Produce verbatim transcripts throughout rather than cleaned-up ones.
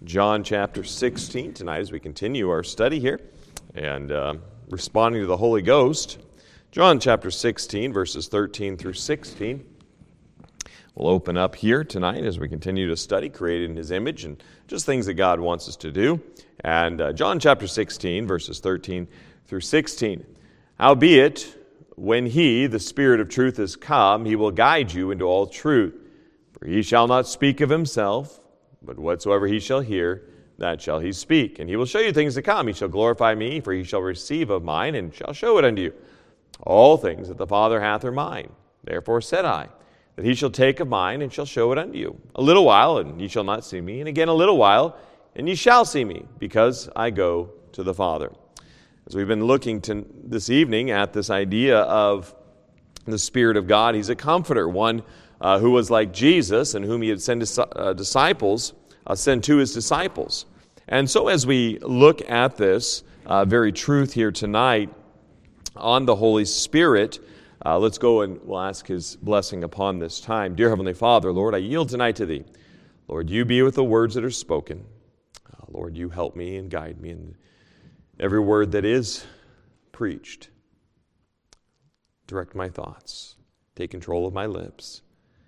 John chapter sixteen tonight as we continue our study here and uh, responding to the Holy Ghost. John chapter sixteen, verses thirteen through sixteen. We'll open up here tonight as we continue to study, created in His image, and just things that God wants us to do. And uh, John chapter sixteen, verses thirteen through sixteen. Howbeit, when He, the Spirit of truth, is come, He will guide you into all truth. For He shall not speak of Himself, but whatsoever He shall hear, that shall He speak. And He will show you things to come. He shall glorify Me, for He shall receive of mine, and shall show it unto you. All things that the Father hath are mine. Therefore said I, that He shall take of mine, and shall show it unto you. A little while, and ye shall not see Me, and again a little while, and ye shall see Me, because I go to the Father. As we've been looking to this evening at this idea of the Spirit of God, He's a comforter, one uh, who was like Jesus and whom He had sent His uh, disciples, uh, sent to His disciples. And so as we look at this uh, very truth here tonight on the Holy Spirit, uh, let's go and we'll ask His blessing upon this time. Dear Heavenly Father, Lord, I yield tonight to Thee. Lord, You be with the words that are spoken. Uh, Lord, You help me and guide me in every word that is preached. Direct my thoughts. Take control of my lips.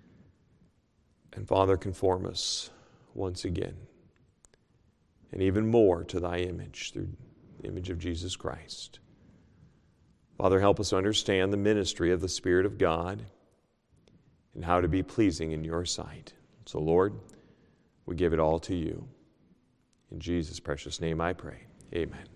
And Father, conform us once again, and even more to Thy image, through the image of Jesus Christ. Father, help us understand the ministry of the Spirit of God and how to be pleasing in Your sight. So, Lord, we give it all to You. In Jesus' precious name I pray. Amen.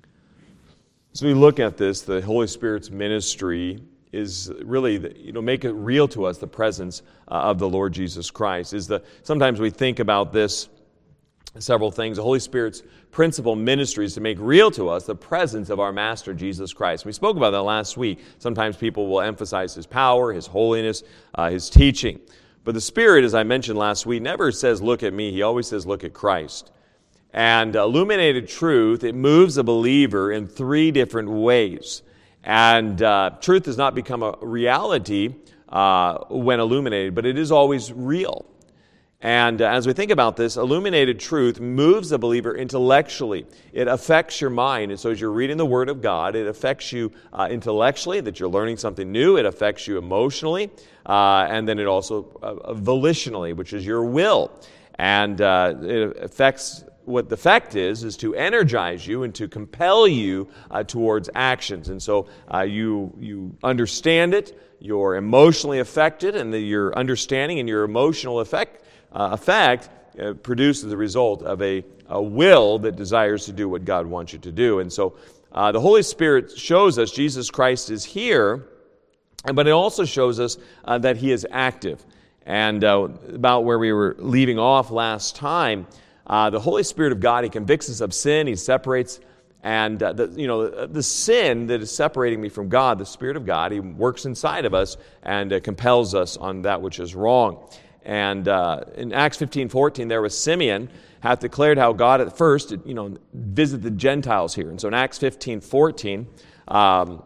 As we look at this, the Holy Spirit's ministry is really, you know, make it real to us, the presence uh, of the Lord Jesus Christ. Is the Sometimes we think about this, several things. The Holy Spirit's principal ministry is to make real to us the presence of our Master Jesus Christ. We spoke about that last week. Sometimes people will emphasize His power, His holiness, uh, His teaching. But the Spirit, as I mentioned last week, never says, look at me. He always says, look at Christ. And illuminated truth, it moves a believer in three different ways. And uh, truth does not become a reality uh, when illuminated, but it is always real. And uh, as we think about this, illuminated truth moves a believer intellectually. It affects your mind. And so as you're reading the Word of God, it affects you uh, intellectually, that you're learning something new. It affects you emotionally. Uh, and then it also uh, volitionally, which is your will. And uh, it affects... What the effect is, is to energize you and to compel you uh, towards actions. And so uh, you you understand it, you're emotionally affected, and the, your understanding and your emotional effect, uh, effect uh, produces the result of a, a will that desires to do what God wants you to do. And so uh, the Holy Spirit shows us Jesus Christ is here, but it also shows us uh, that He is active. And uh, about where we were leaving off last time, Uh, the Holy Spirit of God, He convicts us of sin, He separates, and uh, the, you know, the sin that is separating me from God, the Spirit of God, He works inside of us and uh, compels us on that which is wrong. And uh, in Acts fifteen fourteen, there was Simeon hath declared how God at first, you know, visited the Gentiles here. And so in Acts fifteen fourteen, um,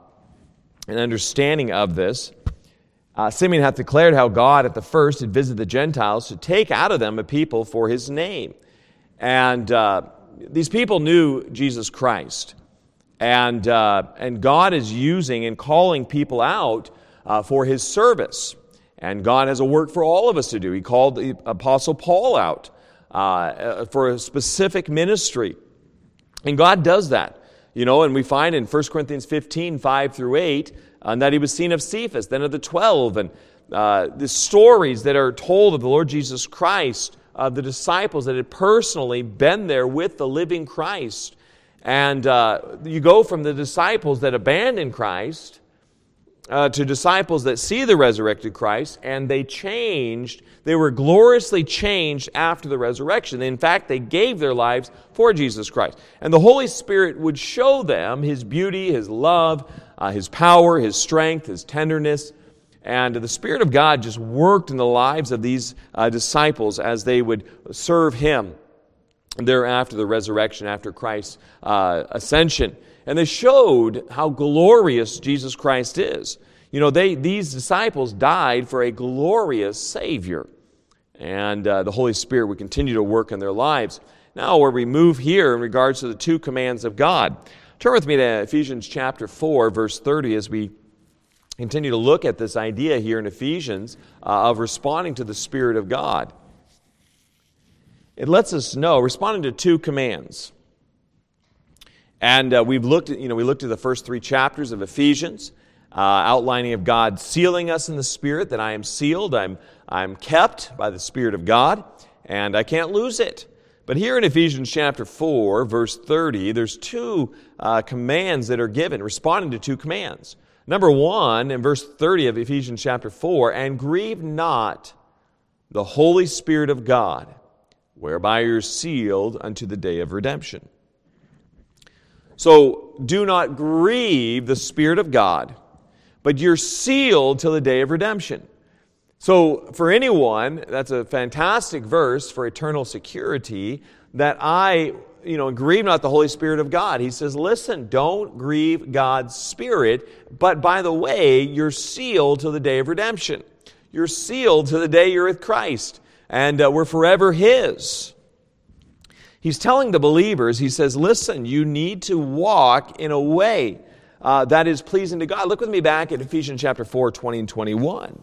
an understanding of this, Uh, Simeon hath declared how God at the first had visited the Gentiles to take out of them a people for His name. And uh, these people knew Jesus Christ. And uh, and God is using and calling people out uh, for His service. And God has a work for all of us to do. He called the Apostle Paul out uh, for a specific ministry. And God does that. You know, and we find in First Corinthians fifteen, five through eight, uh, that He was seen of Cephas, then of the twelve. And uh, the stories that are told of the Lord Jesus Christ, of the disciples that had personally been there with the living Christ. And uh, you go from the disciples that abandoned Christ uh, to disciples that see the resurrected Christ, and they changed. They were gloriously changed after the resurrection. In fact, they gave their lives for Jesus Christ. And the Holy Spirit would show them His beauty, His love, uh, His power, His strength, His tenderness. And the Spirit of God just worked in the lives of these uh, disciples as they would serve Him thereafter the resurrection, after Christ's uh, ascension. And they showed how glorious Jesus Christ is. You know, they these disciples died for a glorious Savior. And uh, the Holy Spirit would continue to work in their lives. Now, where we move here in regards to the two commands of God. Turn with me to Ephesians chapter four, verse thirty, as we continue to look at this idea here in Ephesians uh, of responding to the Spirit of God. It lets us know, responding to two commands. And uh, we've looked at, you know, we looked at the first three chapters of Ephesians, uh, outlining of God sealing us in the Spirit, that I am sealed, I'm, I'm kept by the Spirit of God, and I can't lose it. But here in Ephesians chapter four, verse thirty, there's two uh, commands that are given, responding to two commands. Number one, in verse thirty of Ephesians chapter four, and grieve not the Holy Spirit of God, whereby you're sealed unto the day of redemption. So, do not grieve the Spirit of God, but you're sealed till the day of redemption. So, for anyone, that's a fantastic verse for eternal security, that I, you know, grieve not the Holy Spirit of God. He says, listen, don't grieve God's Spirit, but by the way, you're sealed till the day of redemption. You're sealed to the day you're with Christ, and uh, we're forever His. He's telling the believers, he says, listen, you need to walk in a way uh, that is pleasing to God. Look with me back at Ephesians chapter four, twenty and twenty-one.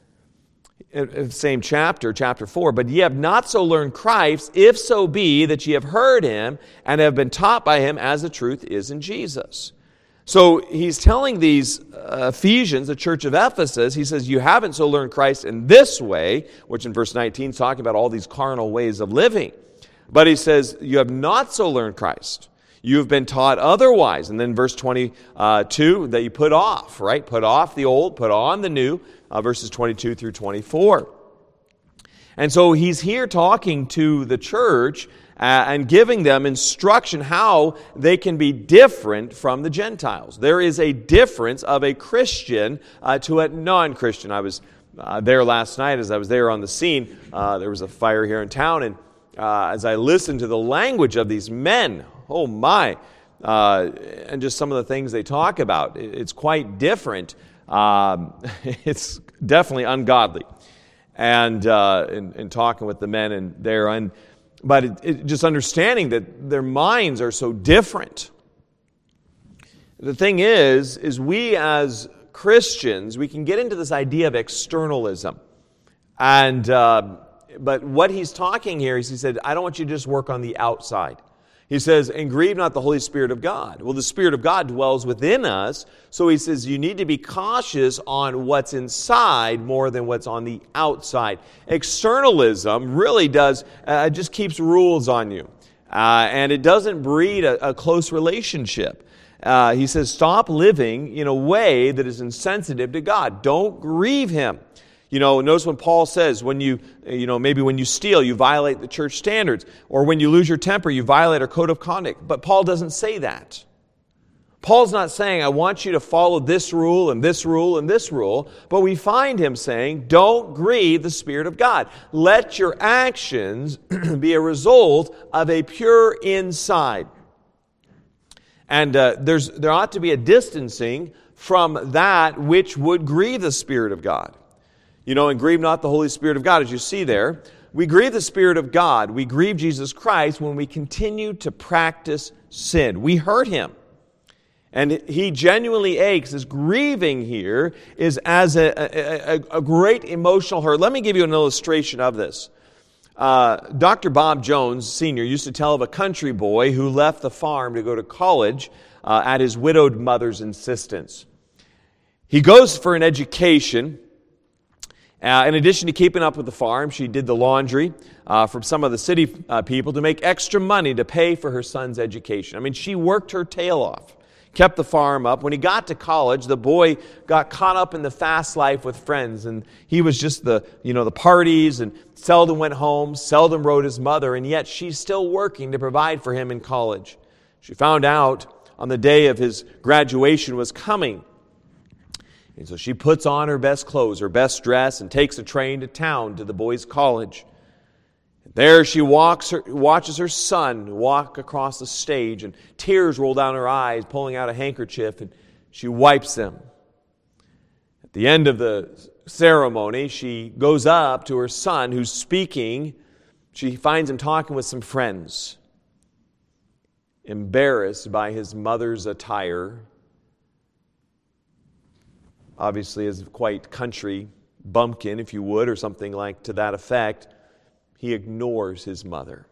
Same chapter, chapter four. But ye have not so learned Christ, if so be that ye have heard Him and have been taught by Him as the truth is in Jesus. So he's telling these uh, Ephesians, the church of Ephesus, he says, you haven't so learned Christ in this way, which in verse nineteen is talking about all these carnal ways of living. But he says, you have not so learned Christ. You have been taught otherwise. And then verse twenty-two, that you put off, right? Put off the old, put on the new, uh, verses twenty-two through twenty-four. And so he's here talking to the church uh, and giving them instruction how they can be different from the Gentiles. There is a difference of a Christian uh, to a non-Christian. I was uh, there last night as I was there on the scene. Uh, there was a fire here in town, and uh, as I listened to the language of these men, oh my, uh, and just some of the things they talk about, it's quite different. Um, it's definitely ungodly. And uh, in, in talking with the men and there, and but it, it, just understanding that their minds are so different. The thing is, is we as Christians, we can get into this idea of externalism, and uh, but what he's talking here is he said, I don't want you to just work on the outside. He says, and grieve not the Holy Spirit of God. Well, the Spirit of God dwells within us, so he says you need to be cautious on what's inside more than what's on the outside. Externalism really does, uh, just keeps rules on you, uh, and it doesn't breed a, a close relationship. Uh, he says, stop living in a way that is insensitive to God. Don't grieve Him. You know, notice when Paul says, when you, you know, maybe when you steal, you violate the church standards. Or when you lose your temper, you violate our code of conduct. But Paul doesn't say that. Paul's not saying, I want you to follow this rule and this rule and this rule. But we find him saying, don't grieve the Spirit of God. Let your actions be a result of a pure inside. And uh, there's there ought to be a distancing from that which would grieve the Spirit of God. You know, and grieve not the Holy Spirit of God, as you see there. We grieve the Spirit of God. We grieve Jesus Christ when we continue to practice sin. We hurt Him. And He genuinely aches. His grieving here is as a, a, a great emotional hurt. Let me give you an illustration of this. Uh, Doctor Bob Jones, Senior, used to tell of a country boy who left the farm to go to college uh, at his widowed mother's insistence. He goes for an education. Uh, in addition to keeping up with the farm, she did the laundry uh, from some of the city uh, people to make extra money to pay for her son's education. I mean, she worked her tail off, kept the farm up. When he got to college, the boy got caught up in the fast life with friends, and he was just the, you know, the parties, and seldom went home, seldom wrote his mother, and yet she's still working to provide for him in college. She found out on the day of his graduation was coming. And so she puts on her best clothes, her best dress, and takes a train to town to the boys' college. There she walks her, watches her son walk across the stage, and tears roll down her eyes, pulling out a handkerchief, and she wipes them. At the end of the ceremony, she goes up to her son who's speaking. She finds him talking with some friends. embarrassed by his mother's attire. Obviously, as quite country bumpkin, if you would, or something like to that effect, he ignores his mother.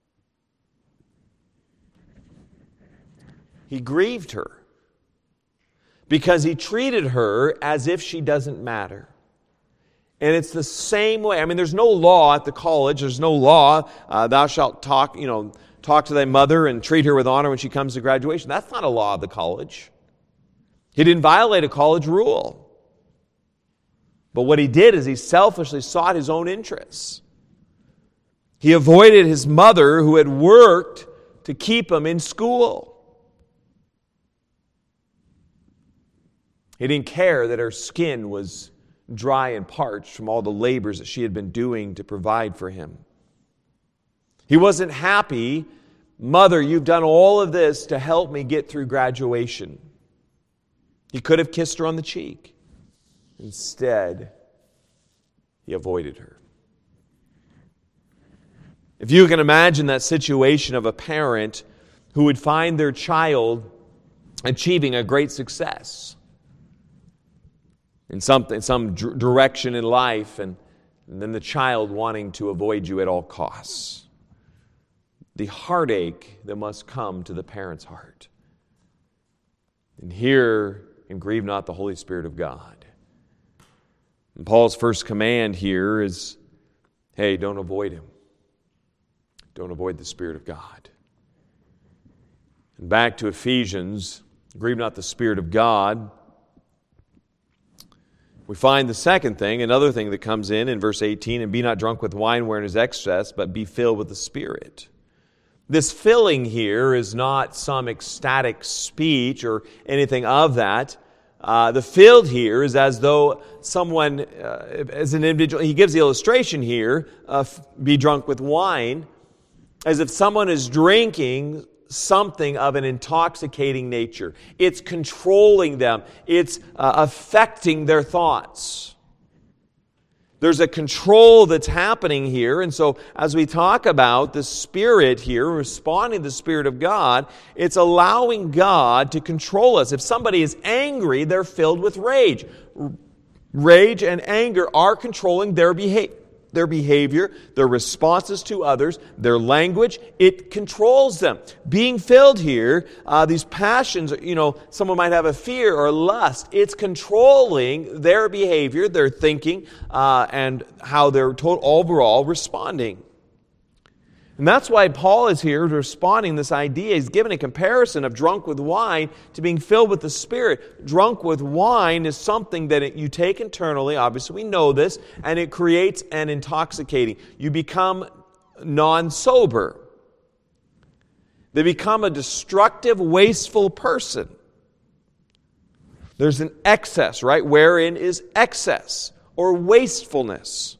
He grieved her because he treated her as if she doesn't matter. And it's the same way. I mean, there's no law at the college. There's no law. Uh, thou shalt talk, you know, talk to thy mother and treat her with honor when she comes to graduation. That's not a law of the college. He didn't violate a college rule. But what he did is he selfishly sought his own interests. He avoided his mother who had worked to keep him in school. He didn't care that her skin was dry and parched from all the labors that she had been doing to provide for him. He wasn't happy, "Mother, you've done all of this to help me get through graduation." He could have kissed her on the cheek. Instead, he avoided her. If you can imagine that situation of a parent who would find their child achieving a great success in something, some d- direction in life, and, and then the child wanting to avoid you at all costs. The heartache that must come to the parent's heart. And hear and grieve not the Holy Spirit of God. And Paul's first command here is, hey, don't avoid him. Don't avoid the Spirit of God. And back to Ephesians, grieve not the Spirit of God. We find the second thing, another thing that comes in in verse eighteen, and be not drunk with wine wherein is excess, but be filled with the Spirit. This filling here is not some ecstatic speech or anything of that. Uh, the filled here is as though someone, uh, as an individual, he gives the illustration here, uh, be drunk with wine, as if someone is drinking something of an intoxicating nature. It's controlling them. It's uh, affecting their thoughts. There's a control that's happening here. And so as we talk about the Spirit here, responding to the Spirit of God, it's allowing God to control us. If somebody is angry, they're filled with rage. Rage and anger are controlling their behavior. Their behavior, their responses to others, their language, it controls them. Being filled here, uh, these passions, you know, someone might have a fear or lust. It's controlling their behavior, their thinking, uh, and how they're to- overall responding. And that's why Paul is here responding to this idea. He's given a comparison of drunk with wine to being filled with the Spirit. Drunk with wine is something that it, you take internally, obviously we know this, and it creates an intoxicating. You become non-sober. They become a destructive, wasteful person. There's an excess, right? Wherein is excess or wastefulness.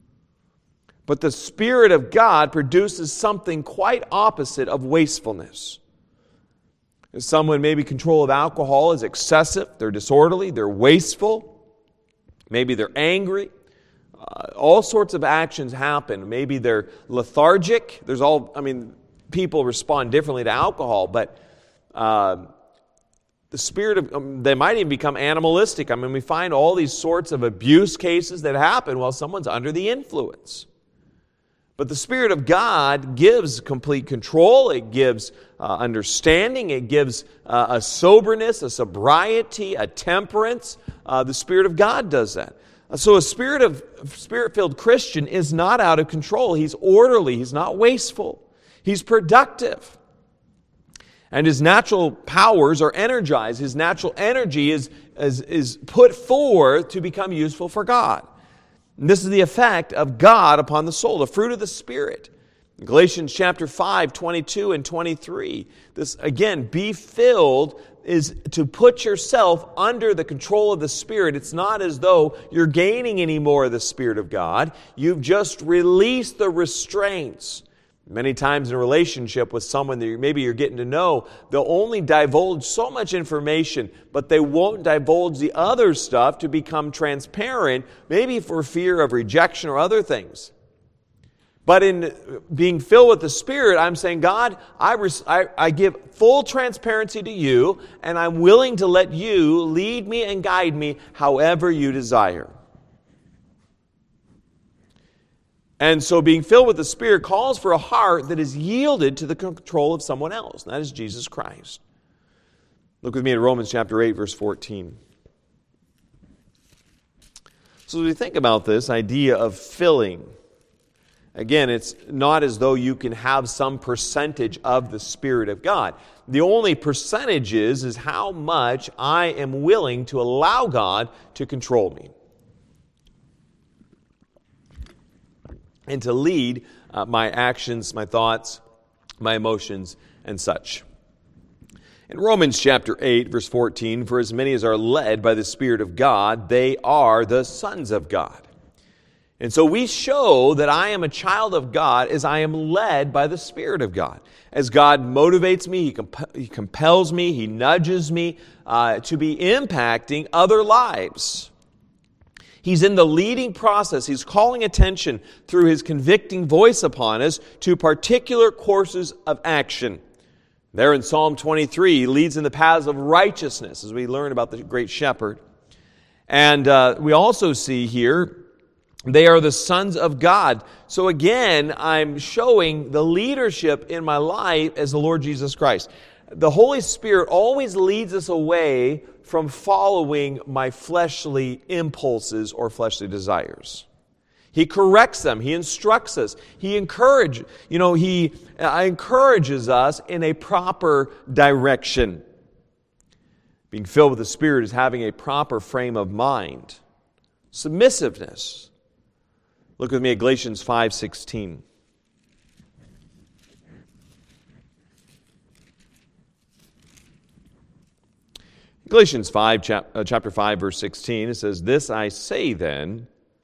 But the Spirit of God produces something quite opposite of wastefulness. Someone, maybe control of alcohol is excessive, they're disorderly, they're wasteful, maybe they're angry. Uh, all sorts of actions happen. Maybe they're lethargic. There's all, I mean, people respond differently to alcohol, but uh, the spirit of, um, they might even become animalistic. I mean, we find all these sorts of abuse cases that happen while someone's under the influence. But the Spirit of God gives complete control. It gives uh, understanding. It gives uh, a soberness, a sobriety, a temperance. Uh, the Spirit of God does that. So a spirit of Spirit-filled Christian is not out of control. He's orderly. He's not wasteful. He's productive. And his natural powers are energized. His natural energy is, is, is put forth to become useful for God. And this is the effect of God upon the soul, the fruit of the Spirit. In Galatians chapter five, twenty-two and twenty-three, this again, be filled is to put yourself under the control of the Spirit. It's not as though you're gaining any more of the Spirit of God. You've just released the restraints. Many times in a relationship with someone that maybe you're getting to know, they'll only divulge so much information, but they won't divulge the other stuff to become transparent, maybe for fear of rejection or other things. But in being filled with the Spirit, I'm saying, God, I, res- I, I give full transparency to you, and I'm willing to let you lead me and guide me however you desire. And so being filled with the Spirit calls for a heart that is yielded to the control of someone else, and that is Jesus Christ. Look with me at Romans chapter eight, verse fourteen. So as we think about this idea of filling, again, it's not as though you can have some percentage of the Spirit of God. The only percentage is, is how much I am willing to allow God to control me and to lead uh, my actions, my thoughts, my emotions, and such. In Romans chapter eight, verse fourteen, for as many as are led by the Spirit of God, they are the sons of God. And so we show that I am a child of God as I am led by the Spirit of God. As God motivates me, He, comp- he compels me, He nudges me uh, to be impacting other lives. He's in the leading process. He's calling attention through His convicting voice upon us to particular courses of action. There in Psalm twenty-three, He leads in the paths of righteousness, as we learn about the great shepherd. And uh, we also see here, they are the sons of God. So again, I'm showing the leadership in my life as the Lord Jesus Christ. The Holy Spirit always leads us away from following my fleshly impulses or fleshly desires. He corrects them. He instructs us. He encourages, you know, He uh, encourages us in a proper direction. Being filled with the Spirit is having a proper frame of mind. Submissiveness. Look with me at Galatians five sixteen. Galatians five, chap- uh, chapter five, verse sixteen, it says, "This I say then,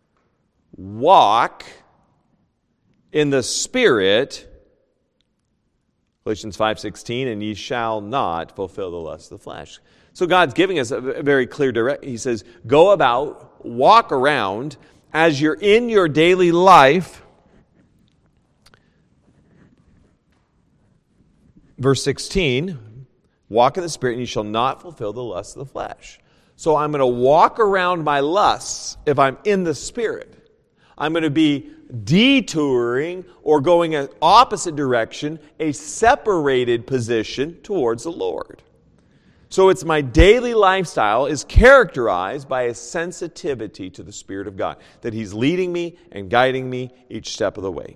walk in the Spirit," Galatians five sixteen, "and ye shall not fulfill the lust of the flesh." So God's giving us a very clear direct. He says, go about, walk around, as you're in your daily life. Verse sixteen, walk in the Spirit, and you shall not fulfill the lusts of the flesh. So I'm going to walk around my lusts if I'm in the Spirit. I'm going to be detouring or going an opposite direction, a separated position towards the Lord. So it's my daily lifestyle is characterized by a sensitivity to the Spirit of God, that He's leading me and guiding me each step of the way.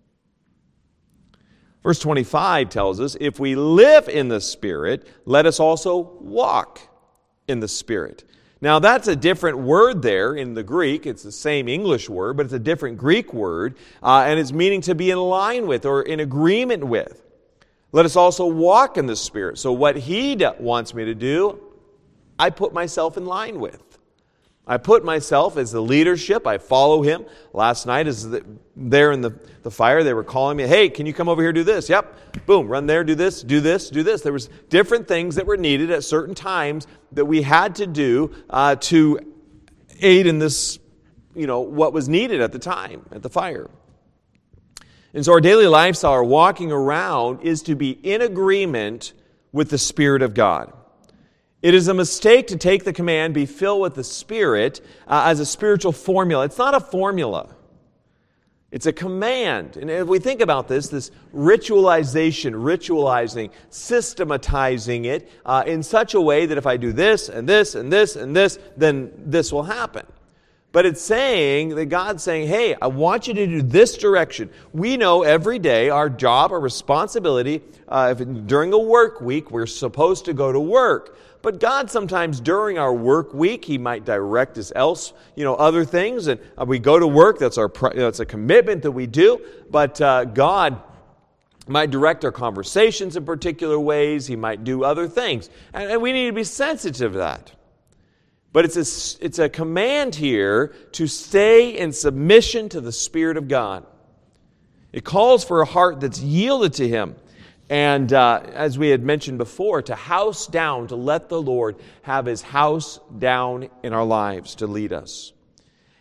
Verse twenty-five tells us, if we live in the Spirit, let us also walk in the Spirit. Now that's a different word there in the Greek. It's the same English word, but it's a different Greek word, uh, and it's meaning to be in line with or in agreement with. Let us also walk in the Spirit. So what He wants me to do, I put myself in line with. I put myself as the leadership. I follow Him. Last night, as the, there in the, the fire, they were calling me, hey, can you come over here do this? Yep. Boom, run there, do this, do this, do this. There was different things that were needed at certain times that we had to do uh, to aid in this, you know, what was needed at the time, at the fire. And so our daily lifestyle, our walking around, is to be in agreement with the Spirit of God. It is a mistake to take the command, be filled with the Spirit, uh, as a spiritual formula. It's not a formula. It's a command. And if we think about this, this ritualization, ritualizing, systematizing it uh, in such a way that if I do this and this and this and this, then this will happen. But it's saying that God's saying, hey, I want you to do this direction. We know every day our job, our responsibility, uh, if during a work week, we're supposed to go to work. But God sometimes during our work week, He might direct us else, you know, other things. And uh, we go to work, that's our that's a commitment that we do. But uh, God might direct our conversations in particular ways. He might do other things. And, and we need to be sensitive to that. But it's a, it's a command here to stay in submission to the Spirit of God. It calls for a heart that's yielded to Him. And uh, as we had mentioned before, to house down, to let the Lord have His house down in our lives to lead us.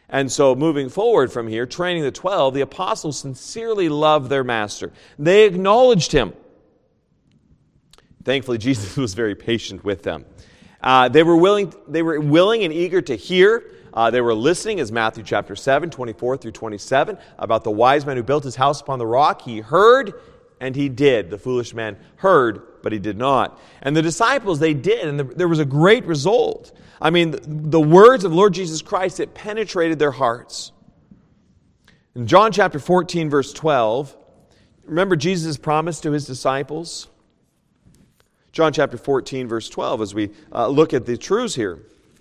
And so moving forward from here, training the twelve, the apostles sincerely loved their master. They acknowledged him. Thankfully, Jesus was very patient with them. Uh, they were willing, they were willing and eager to hear. Uh, they were listening, as Matthew chapter seven, twenty-four through twenty-seven, about the wise man who built his house upon the rock. He heard and he did. The foolish man heard, but he did not. And the disciples, they did, and the, there was a great result. I mean, the, the words of Lord Jesus Christ, it penetrated their hearts. In John chapter fourteen, verse twelve, remember Jesus' promise to his disciples? John chapter fourteen, verse twelve, as we uh, look at the truths here.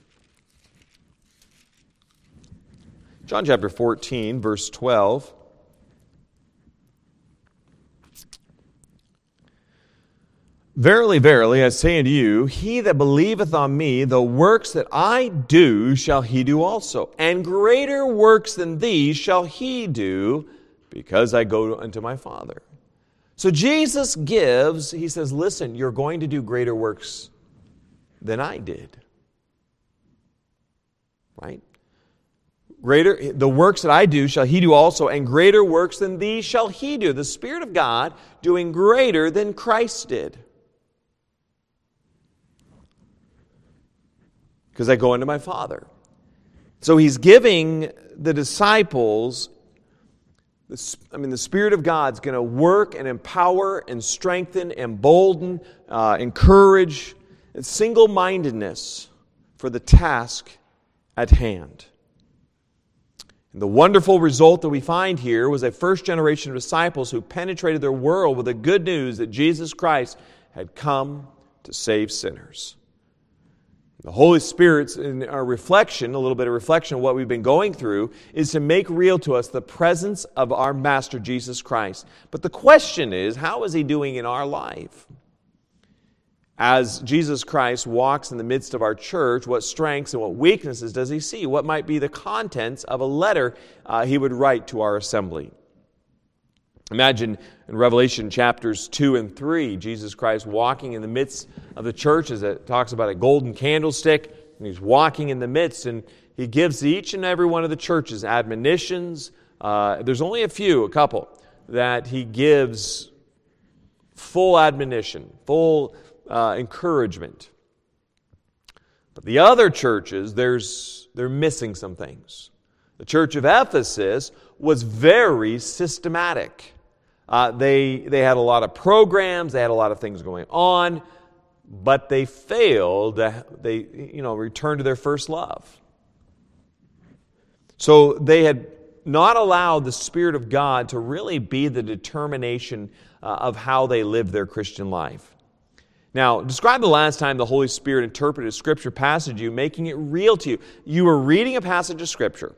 John chapter fourteen, verse twelve. Verily, verily, I say unto you, he that believeth on me, the works that I do shall he do also. And greater works than these shall he do, because I go unto my Father. So Jesus gives, he says, listen, you're going to do greater works than I did. Right? Greater, the works that I do shall he do also, and greater works than these shall he do. The Spirit of God doing greater than Christ did. Because I go into my Father. So he's giving the disciples, I mean, the Spirit of God's going to work and empower and strengthen, embolden, uh, encourage, and single-mindedness for the task at hand. And the wonderful result that we find here was a first generation of disciples who penetrated their world with the good news that Jesus Christ had come to save sinners. The Holy Spirit's in our reflection, a little bit of reflection of what we've been going through, is to make real to us the presence of our Master Jesus Christ. But the question is, how is he doing in our life? As Jesus Christ walks in the midst of our church, what strengths and what weaknesses does he see? What might be the contents of a letter uh, he would write to our assembly? Imagine in Revelation chapters two and three, Jesus Christ walking in the midst of the church, as it talks about a golden candlestick, and he's walking in the midst, and he gives each and every one of the churches admonitions. Uh, there's only a few, a couple, that he gives full admonition, full uh, encouragement. But the other churches, there's they're missing some things. The church of Ephesus was very systematic. Uh, they, they had a lot of programs, they had a lot of things going on, but they failed, they, you know, returned to their first love. So they had not allowed the Spirit of God to really be the determination uh, of how they lived their Christian life. Now, describe the last time the Holy Spirit interpreted a Scripture passage to you, making it real to you. You were reading a passage of Scripture,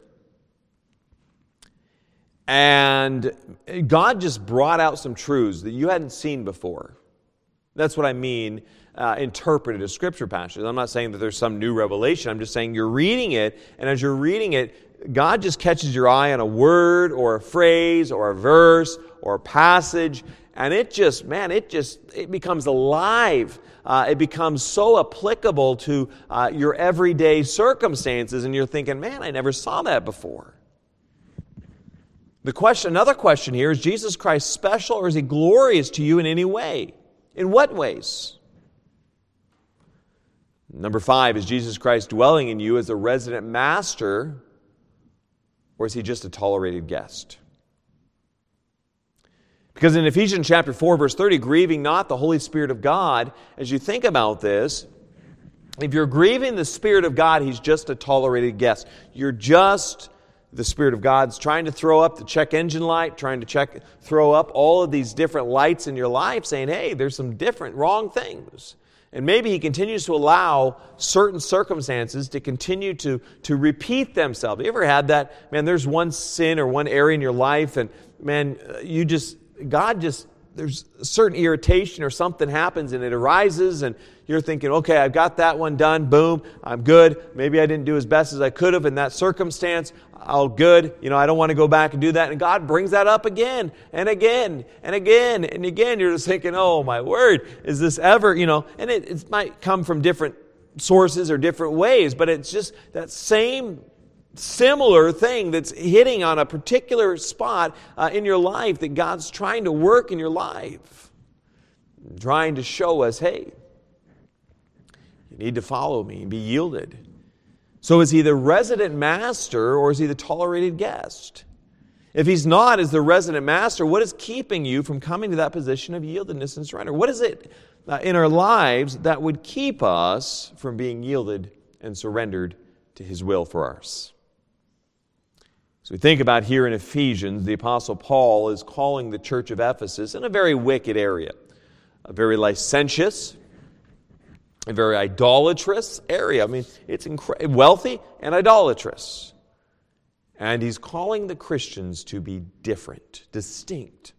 and God just brought out some truths that you hadn't seen before. That's what I mean, uh, interpreted a Scripture passage. I'm not saying that there's some new revelation. I'm just saying you're reading it, and as you're reading it, God just catches your eye on a word or a phrase or a verse or a passage, and it just, man, it just, it becomes alive. Uh, it becomes so applicable to uh, your everyday circumstances, and you're thinking, man, I never saw that before. The question, another question here, is Jesus Christ special or is he glorious to you in any way? In what ways? Number five, is Jesus Christ dwelling in you as a resident master, or is he just a tolerated guest? Because in Ephesians chapter four, verse thirty, grieving not the Holy Spirit of God, as you think about this, if you're grieving the Spirit of God, he's just a tolerated guest. You're just... The Spirit of God's trying to throw up the check engine light, trying to check, throw up all of these different lights in your life, saying, hey, there's some different wrong things. And maybe he continues to allow certain circumstances to continue to, to repeat themselves. You ever had that? Man, there's one sin or one area in your life, and man, you just, God just, there's a certain irritation or something happens and it arises, and you're thinking, okay, I've got that one done, boom, I'm good. Maybe I didn't do as best as I could have in that circumstance. Oh, good. You know, I don't want to go back and do that. And God brings that up again and again and again and again. You're just thinking, oh, my word, is this ever, you know, and it, it might come from different sources or different ways, but it's just that same similar thing that's hitting on a particular spot uh, in your life that God's trying to work in your life, trying to show us, hey, you need to follow me and be yielded. So is he the resident master or is he the tolerated guest? If he's not as the resident master, what is keeping you from coming to that position of yieldedness and surrender? What is it uh, in our lives that would keep us from being yielded and surrendered to his will for us? So we think about here in Ephesians, the Apostle Paul is calling the church of Ephesus in a very wicked area, a very licentious, a very idolatrous area. I mean, it's incre- wealthy and idolatrous. And he's calling the Christians to be different, distinct.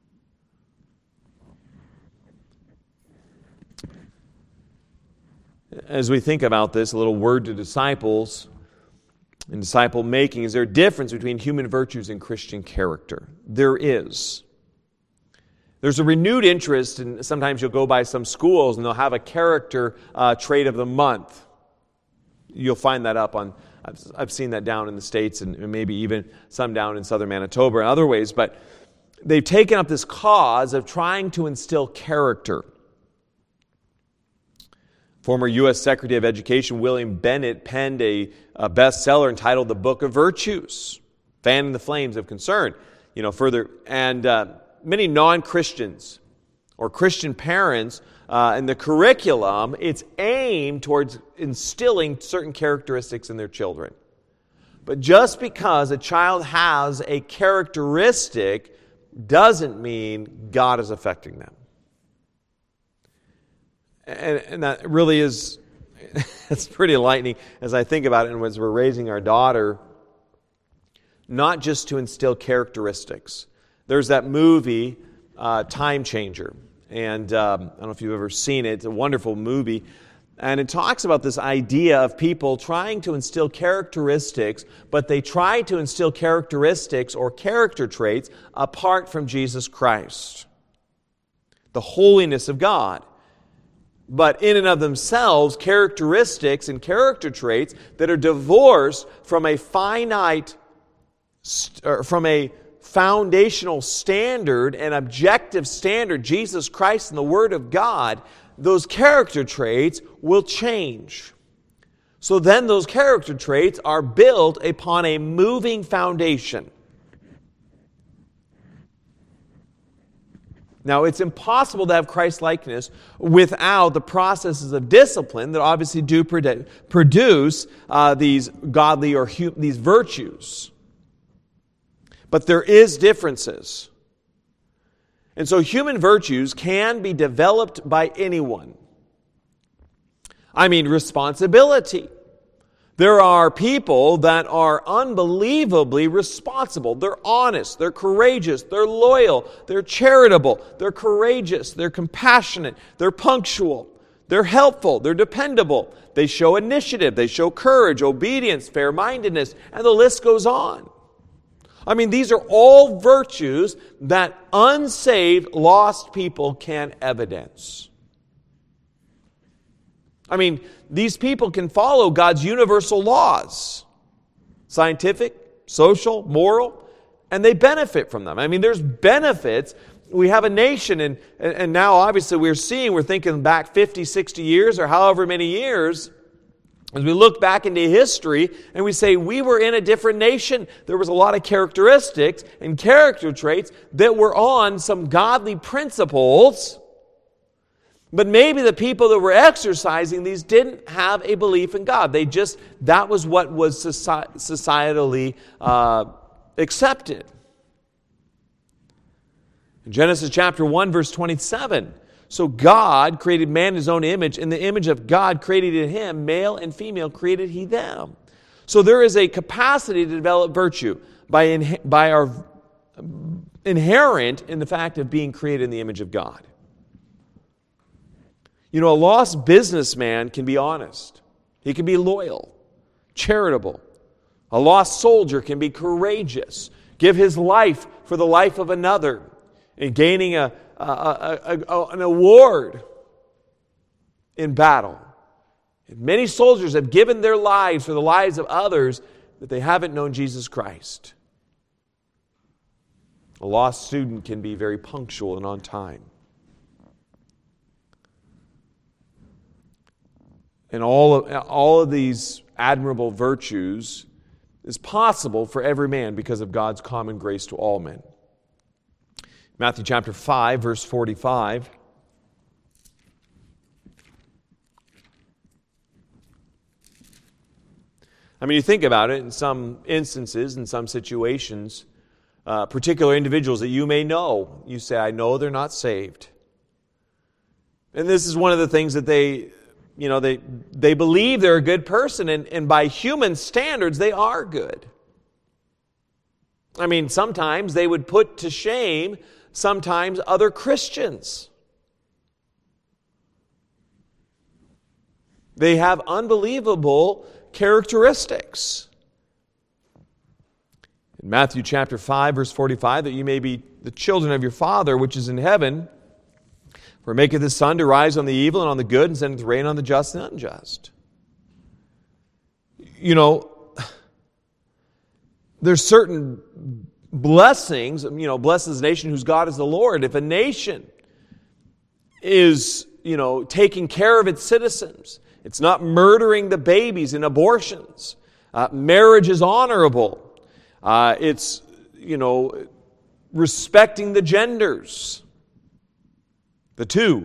As we think about this, a little word to disciples in disciple making, is there a difference between human virtues and Christian character? There is. There's a renewed interest, and sometimes you'll go by some schools and they'll have a character uh, trait of the month. You'll find that up on, I've, I've seen that down in the States and maybe even some down in southern Manitoba and other ways, but they've taken up this cause of trying to instill character. Former U S Secretary of Education William Bennett penned a, a bestseller entitled The Book of Virtues, Fanning the Flames of Concern. You know, further, and uh, many non-Christians or Christian parents uh, in the curriculum, it's aimed towards instilling certain characteristics in their children. But just because a child has a characteristic doesn't mean God is affecting them. And, and that really is, it's pretty enlightening as I think about it and as we're raising our daughter, not just to instill characteristics. There's that movie, uh, Time Changer, and um, I don't know if you've ever seen it. It's a wonderful movie, and it talks about this idea of people trying to instill characteristics, but they try to instill characteristics or character traits apart from Jesus Christ, the holiness of God. But in and of themselves, characteristics and character traits that are divorced from a finite, or from a foundational standard and objective standard, Jesus Christ and the Word of God, those character traits will change. So then those character traits are built upon a moving foundation. Now, it's impossible to have Christ-likeness without the processes of discipline that obviously do produce uh, these godly or hu- these virtues. But there is differences. And so human virtues can be developed by anyone. I mean, responsibility. There are people that are unbelievably responsible. They're honest, they're courageous, they're loyal, they're charitable, they're courageous, they're compassionate, they're punctual, they're helpful, they're dependable. They show initiative, they show courage, obedience, fair-mindedness, and the list goes on. I mean, these are all virtues that unsaved, lost people can evidence. I mean, these people can follow God's universal laws, scientific, social, moral, and they benefit from them. I mean, there's benefits. We have a nation, and, and now obviously we're seeing, we're thinking back fifty, sixty years or however many years, as we look back into history and we say we were in a different nation. There was a lot of characteristics and character traits that were on some godly principles. But maybe the people that were exercising these didn't have a belief in God. They just, that was what was societally uh, accepted. In Genesis chapter one, verse twenty-seven, so God created man in his own image. In the image of God created him, male and female created he them. So there is a capacity to develop virtue by, in, by our inherent in the fact of being created in the image of God. You know, a lost businessman can be honest. He can be loyal, charitable. A lost soldier can be courageous, give his life for the life of another, and gaining a, a, a, a, an award in battle. And many soldiers have given their lives for the lives of others that they haven't known Jesus Christ. A lost student can be very punctual and on time. And all of, all of these admirable virtues is possible for every man because of God's common grace to all men. Matthew chapter five, verse forty-five. I mean, you think about it, in some instances, in some situations, uh, particular individuals that you may know, you say, I know they're not saved. And this is one of the things that they, you know, they they believe they're a good person, and, and by human standards, they are good. I mean, sometimes they would put to shame sometimes other Christians. They have unbelievable characteristics. In Matthew chapter five, verse forty-five, that you may be the children of your Father which is in heaven, for he maketh his sun to rise on the evil and on the good, and sendeth rain on the just and unjust. You know, there's certain blessings, you know, blessed is the nation whose God is the Lord. If a nation is, you know, taking care of its citizens, it's not murdering the babies in abortions, uh, marriage is honorable, uh, it's, you know, respecting the genders, the two.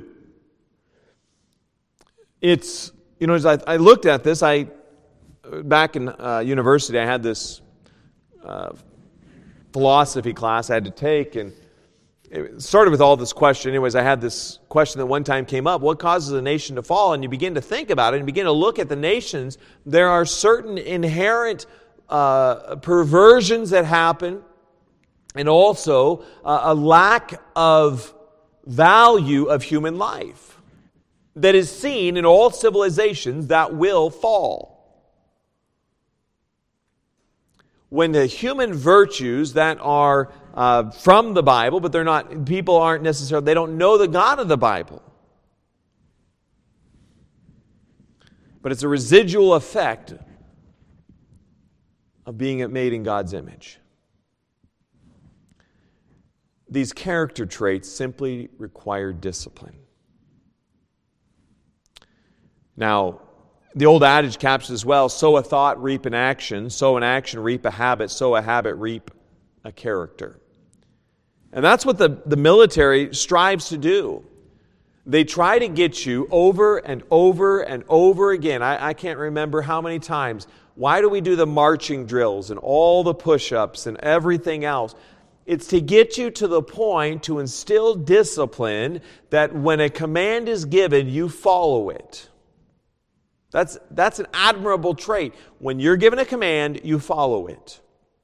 It's, you know, as I, I looked at this, I, back in uh, university, I had this uh, philosophy class I had to take, and it started with all this question. Anyways, I had this question that one time came up: what causes a nation to fall? And you begin to think about it and begin to look at the nations. There are certain inherent uh, perversions that happen, and also uh, a lack of value of human life that is seen in all civilizations that will fall. When the human virtues that are uh, from the Bible, but they're not, people aren't necessarily, they don't know the God of the Bible. But it's a residual effect of being made in God's image. These character traits simply require discipline. Now, the old adage captures as well: sow a thought, reap an action; sow an action, reap a habit; sow a habit, reap a character. And that's what the, the military strives to do. They try to get you over and over and over again. I, I can't remember how many times. Why do we do the marching drills and all the push-ups and everything else? It's to get you to the point to instill discipline that when a command is given, you follow it. That's, that's an admirable trait. When you're given a command, you follow it.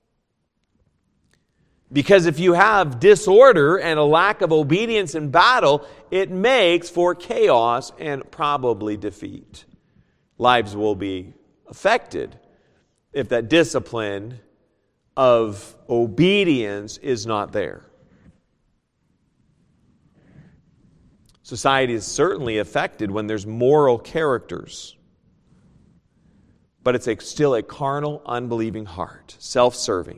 Because if you have disorder and a lack of obedience in battle, it makes for chaos and probably defeat. Lives will be affected if that discipline of obedience is not there. Society is certainly affected when there's moral characters. But it's a, still a carnal, unbelieving heart, self-serving.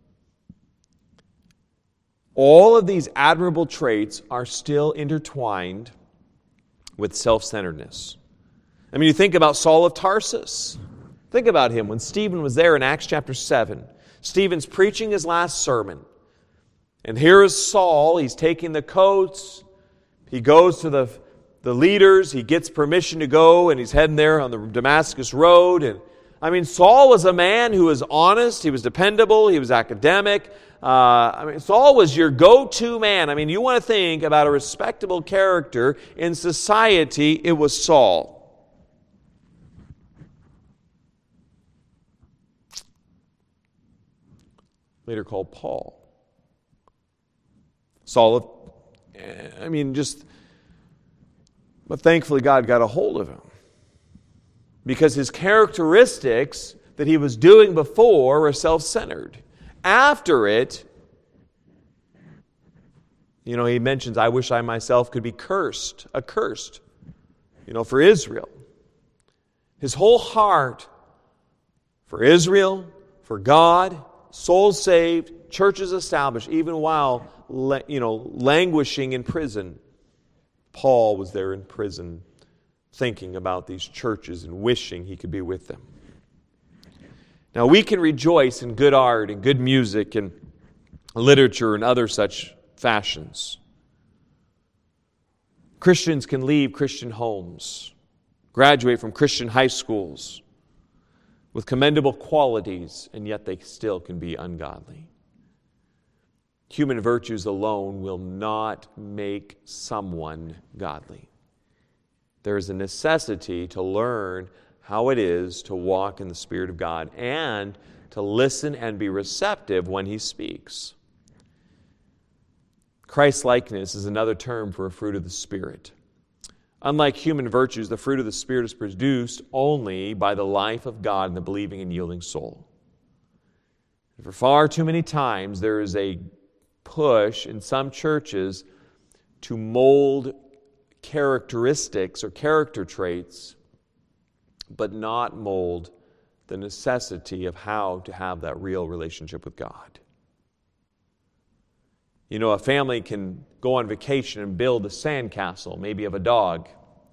All of these admirable traits are still intertwined with self-centeredness. I mean, you think about Saul of Tarsus. Think about him when Stephen was there in Acts chapter seven. Stephen's preaching his last sermon. And here is Saul. He's taking the coats. He goes to the, the leaders. He gets permission to go, and he's heading there on the Damascus road. And I mean, Saul was a man who was honest, he was dependable, he was academic. Uh, I mean, Saul was your go-to man. I mean, you want to think about a respectable character in society, it was Saul. Later called Paul. Saul of, I mean, just, but thankfully God got a hold of him. Because his characteristics that he was doing before were self-centered. After it, you know, he mentions, I wish I myself could be cursed, accursed, you know, for Israel. His whole heart for Israel, for God, souls saved, churches established, even while you know languishing in prison. Paul was there in prison thinking about these churches and wishing he could be with them. Now we can rejoice in good art and good music and literature and other such fashions. Christians can leave Christian homes, graduate from Christian high schools with commendable qualities, and yet they still can be ungodly. Human virtues alone will not make someone godly. There is a necessity to learn how it is to walk in the Spirit of God and to listen and be receptive when He speaks. Christ-likeness is another term for a fruit of the Spirit. Unlike human virtues, the fruit of the Spirit is produced only by the life of God in the believing and yielding soul. For far too many times, there is a push in some churches to mold characteristics or character traits, but not mold the necessity of how to have that real relationship with God. You know, a family can go on vacation and build a sandcastle, maybe of a dog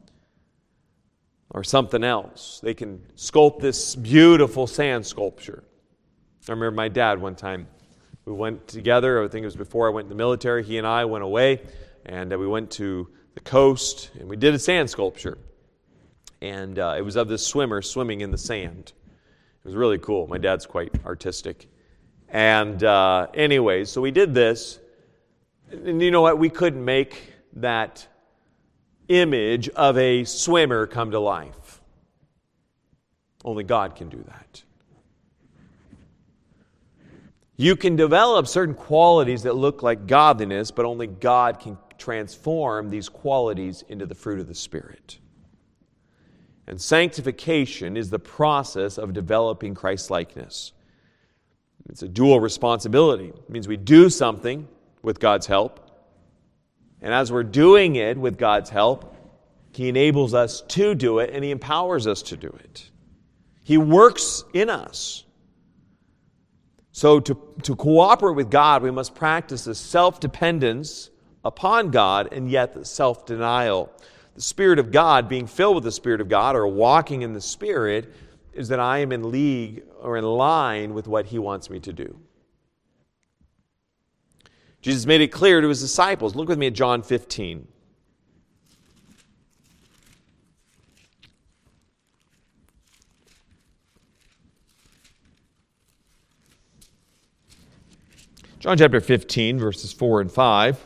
or something else. They can sculpt this beautiful sand sculpture. I remember my dad one time, we went together, I think it was before I went in the military, he and I went away, and we went to the coast, and we did a sand sculpture. And uh, it was of this swimmer swimming in the sand. It was really cool. My dad's quite artistic. And uh, anyway, so we did this. And you know what? We couldn't make that image of a swimmer come to life. Only God can do that. You can develop certain qualities that look like godliness, but only God can transform these qualities into the fruit of the Spirit. And sanctification is the process of developing Christ-likeness. It's a dual responsibility. It means we do something with God's help. And as we're doing it with God's help, He enables us to do it and He empowers us to do it. He works in us. So to, to cooperate with God, we must practice a self-dependence upon God and yet the self-denial. The Spirit of God, being filled with the Spirit of God or walking in the Spirit, is that I am in league or in line with what He wants me to do. Jesus made it clear to His disciples. Look with me at John fifteen. John chapter fifteen, verses four and five.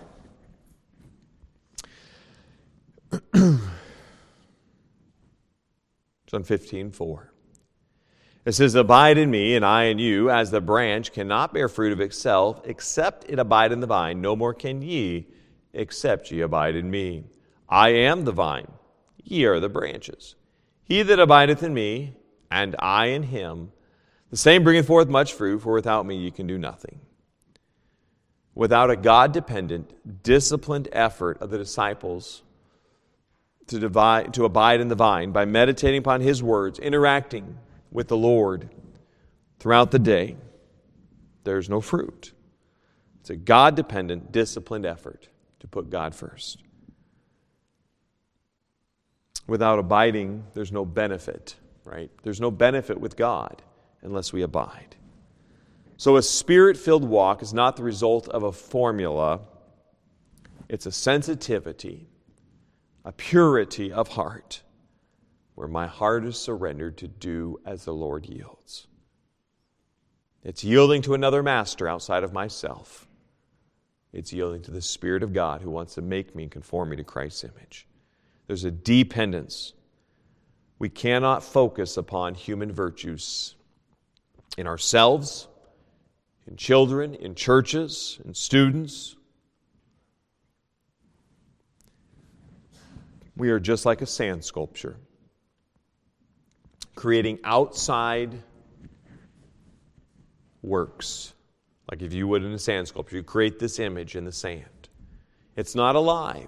John fifteen, four. It says, "Abide in me, and I in you, as the branch cannot bear fruit of itself, except it abide in the vine. No more can ye, except ye abide in me. I am the vine, ye are the branches. He that abideth in me, and I in him, the same bringeth forth much fruit, for without me ye can do nothing." Without a God-dependent, disciplined effort of the disciples to, divide, to abide in the vine by meditating upon His words, interacting with the Lord throughout the day, there's no fruit. It's a God-dependent, disciplined effort to put God first. Without abiding, there's no benefit, right? There's no benefit with God unless we abide. So a Spirit-filled walk is not the result of a formula. It's a sensitivity, a purity of heart, where my heart is surrendered to do as the Lord yields. It's yielding to another master outside of myself. It's yielding to the Spirit of God who wants to make me and conform me to Christ's image. There's a dependence. We cannot focus upon human virtues in ourselves, in children, in churches, in students. We are just like a sand sculpture, creating outside works. Like if you would in a sand sculpture, you create this image in the sand. It's not alive.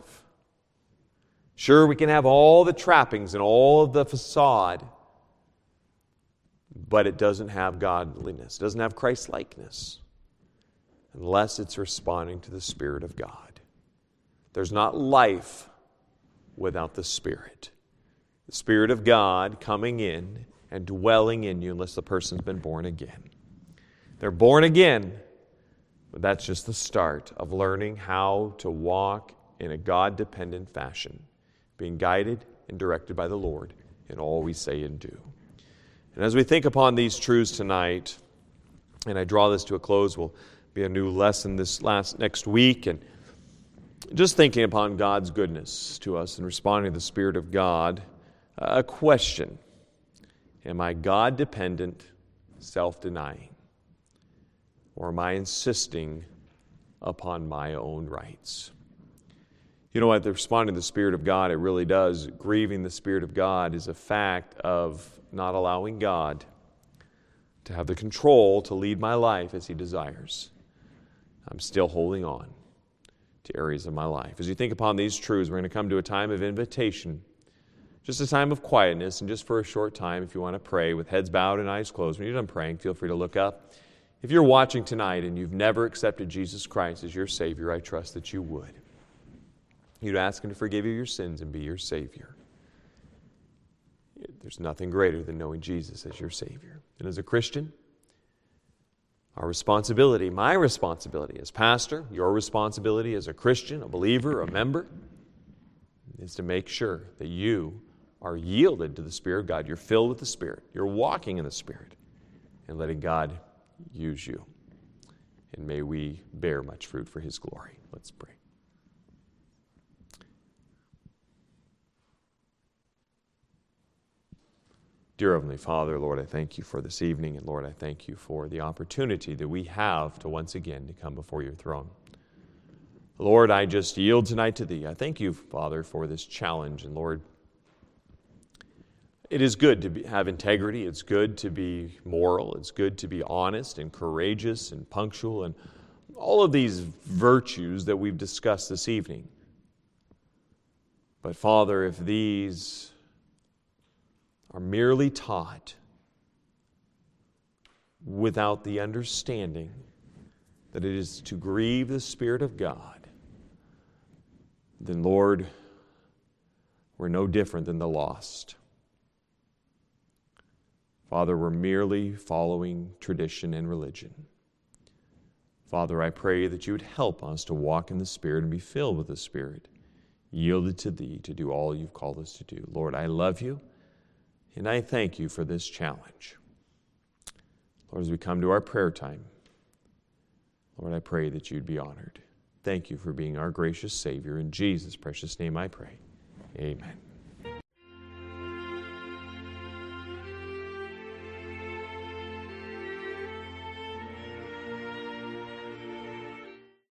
Sure, we can have all the trappings and all of the facade, but it doesn't have godliness, doesn't have Christ-likeness, unless it's responding to the Spirit of God. There's not life without the Spirit. The Spirit of God coming in and dwelling in you unless the person's been born again. They're born again, but that's just the start of learning how to walk in a God-dependent fashion, being guided and directed by the Lord in all we say and do. And as we think upon these truths tonight, and I draw this to a close, will be a new lesson this last next week, and just thinking upon God's goodness to us and responding to the Spirit of God, a question: am I God-dependent, self-denying? Or am I insisting upon my own rights? You know what? The responding to the Spirit of God, it really does. Grieving the Spirit of God is a fact of not allowing God to have the control to lead my life as He desires. I'm still holding on to areas of my life. As you think upon these truths, we're going to come to a time of invitation, just a time of quietness, and just for a short time, if you want to pray with heads bowed and eyes closed, when you're done praying, feel free to look up. If you're watching tonight and you've never accepted Jesus Christ as your Savior, I trust that you would. You'd ask Him to forgive you your sins and be your Savior. There's nothing greater than knowing Jesus as your Savior. And as a Christian, our responsibility, my responsibility as pastor, your responsibility as a Christian, a believer, a member, is to make sure that you are yielded to the Spirit of God. You're filled with the Spirit. You're walking in the Spirit and letting God use you. And may we bear much fruit for His glory. Let's pray. Dear Heavenly Father, Lord, I thank You for this evening, and Lord, I thank You for the opportunity that we have to once again to come before Your throne. Lord, I just yield tonight to Thee. I thank You, Father, for this challenge, and Lord, it is good to be, have integrity. It's good to be moral. It's good to be honest and courageous and punctual and all of these virtues that we've discussed this evening. But Father, if these are merely taught without the understanding that it is to grieve the Spirit of God, then Lord, we're no different than the lost. Father, we're merely following tradition and religion. Father, I pray that You would help us to walk in the Spirit and be filled with the Spirit, yielded to Thee to do all You've called us to do. Lord, I love You, and I thank You for this challenge. Lord, as we come to our prayer time, Lord, I pray that You'd be honored. Thank You for being our gracious Savior. In Jesus' precious name I pray. Amen.